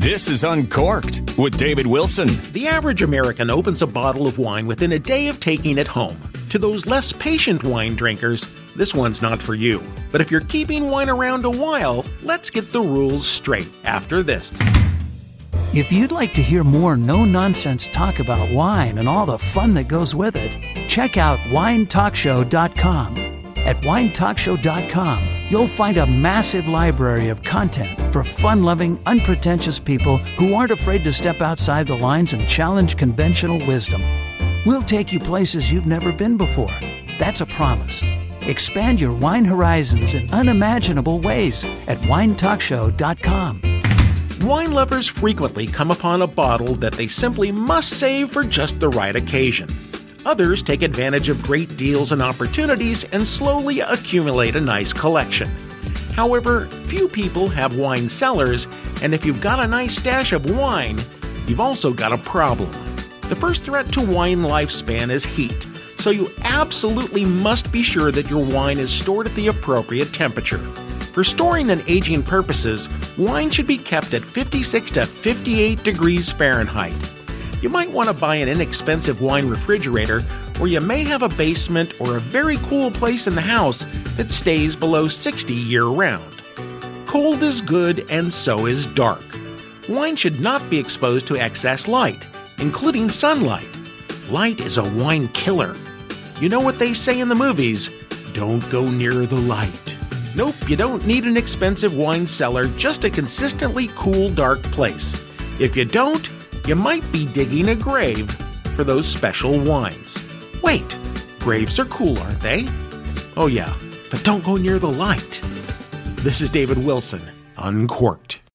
This is Uncorked with David Wilson. The average American opens a bottle of wine within a day of taking it home. To those less patient wine drinkers, this one's not for you. But if you're keeping wine around a while, let's get the rules straight after this. If you'd like to hear more no-nonsense talk about wine and all the fun that goes with it, check out winetalkshow.com. At winetalkshow.com, you'll find a massive library of content for fun-loving, unpretentious people who aren't afraid to step outside the lines and challenge conventional wisdom. We'll take you places you've never been before. That's a promise. Expand your wine horizons in unimaginable ways at winetalkshow.com. Wine lovers frequently come upon a bottle that they simply must save for just the right occasion. Others take advantage of great deals and opportunities and slowly accumulate a nice collection. However, few people have wine cellars, and if you've got a nice stash of wine, you've also got a problem. The first threat to wine lifespan is heat, so you absolutely must be sure that your wine is stored at the appropriate temperature. For storing and aging purposes, wine should be kept at 56 to 58 degrees Fahrenheit. You might want to buy an inexpensive wine refrigerator, or you may have a basement or a very cool place in the house that stays below 60 year-round. Cold is good and so is dark. Wine should not be exposed to excess light, including sunlight. Light is a wine killer. You know what they say in the movies, don't go near the light. Nope, you don't need an expensive wine cellar, just a consistently cool, dark place. If you don't, you might be digging a grave for those special wines. Wait, graves are cool, aren't they? Oh yeah, but don't go near the light. This is David Wilson, Uncorked.